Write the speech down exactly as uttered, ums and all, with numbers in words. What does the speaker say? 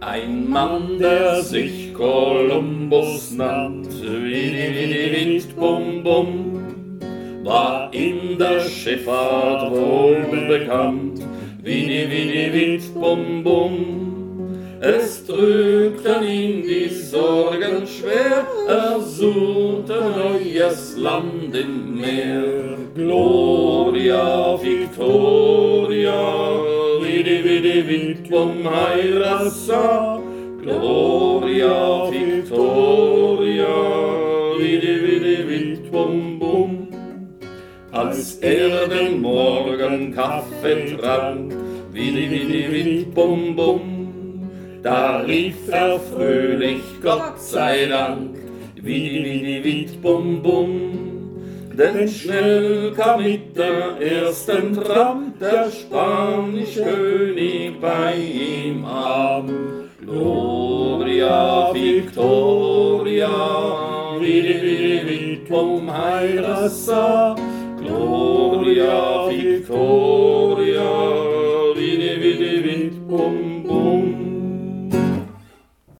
Ein Mann, der sich Kolumbus nannte, Vidi, Vidi, Vidi, Bum, Bum, war in der Schifffahrt wohl bekannt, Vidi, Vidi, Vidi, Bum, Bum. Es drückten ihn die Sorgen schwer, er suchte neues Land im Meer. Gloria Victoria, Vidi, Vidi, Vidi, Bum, Heirassa. Gloria Victoria, Vidi, Vidi, Vidi, Bum, Bum. Als er den Morgen Kaffee trank, Vidi, Vidi, Vidi, Bum, Bum, da rief er fröhlich, Gott sei Dank, Vidi, Vidi, Vidi, Bum, Bum. Denn schnell kam mit der ersten Tram der spanische König bei ihm an. Gloria Victoria, Vidi, Vidi, Vidi, Bum, Heirassa. Gloria Victoria,